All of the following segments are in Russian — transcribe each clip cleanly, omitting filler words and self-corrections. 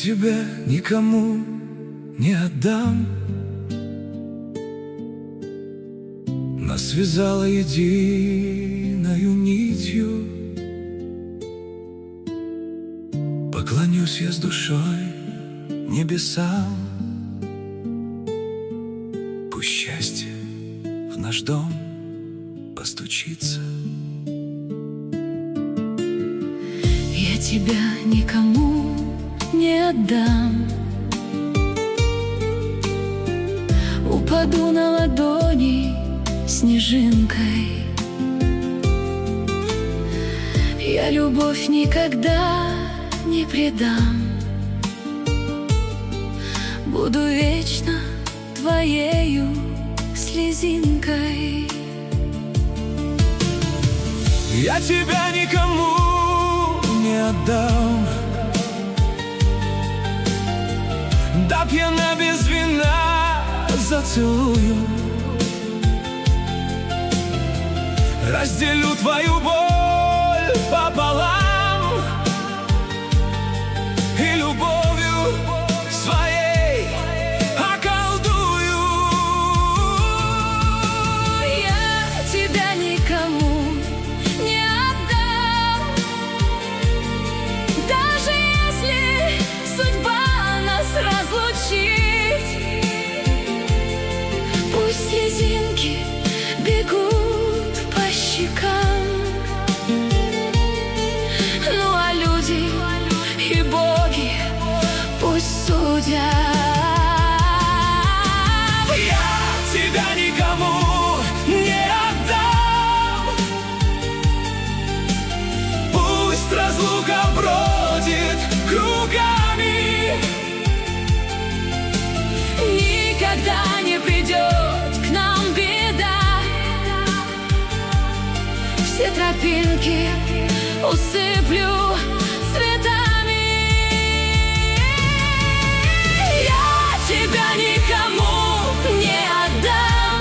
тебя никому не отдам. Нас связала единою нитью. Поклонюсь я с душой небесам. Пусть счастье в наш дом постучится. Я тебя никому не отдам. Упаду на ладони снежинкой. Я любовь никогда не предам. Буду вечно твоею слезинкой. Я тебя никому не отдам. Да пьяна без вина зацелую. Разделю твою боль пополам и любовью своей околдую. Я тебя никому не отдам. Даже если судьба нас разлучит, пусть слезинки бегут по щекам. Ну а люди и боги пусть судят. Я тебя никому не отдам. Пусть разлука бродит кругами. Никогда не придет к нам беда. Все тропинки усыплю цветами. Я тебя никому не отдам.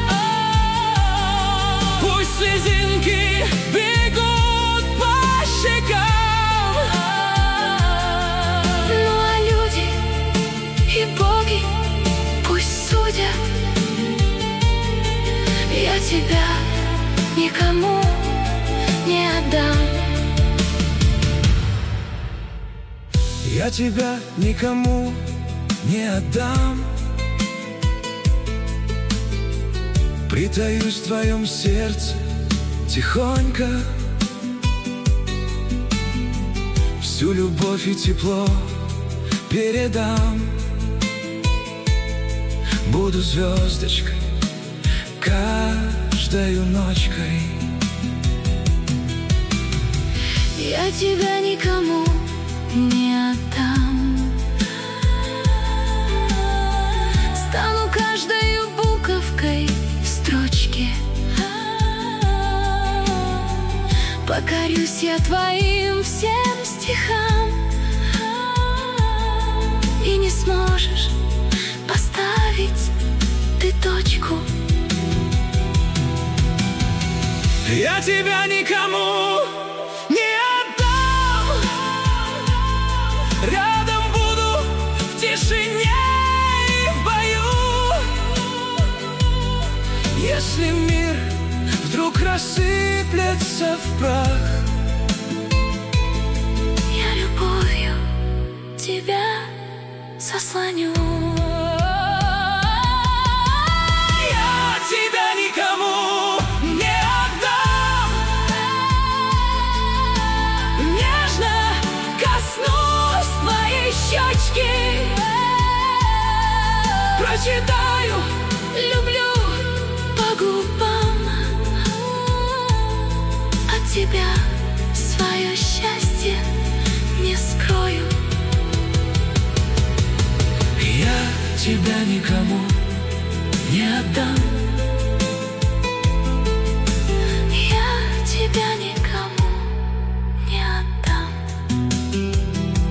Пусть слезинки бегут по щекам. Ну а люди и боги пусть судят. Я тебя никому не отдам. Я тебя никому не отдам. Притаюсь в твоем сердце тихонько. Всю любовь и тепло передам. Буду звездочкой каждою ночкой. Я тебя никому не отдам. Стану каждой буковкой в строчке. Покорюсь я твоим всем стихам. И не сможешь поставить ты точку. Я тебя никому не отдам. Рядом буду в тишине и в бою. Если мир вдруг рассыплется в прах, я любовью тебя заслоню. я тебя никому не отдам. Нежно коснусь твоей щечки. Прочитаю Люблю по губам. От тебя свое счастье не скрою. Я тебя никому не отдам. Я тебя никому не отдам.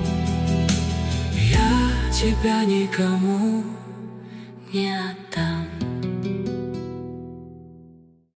Я тебя никому Не отдам.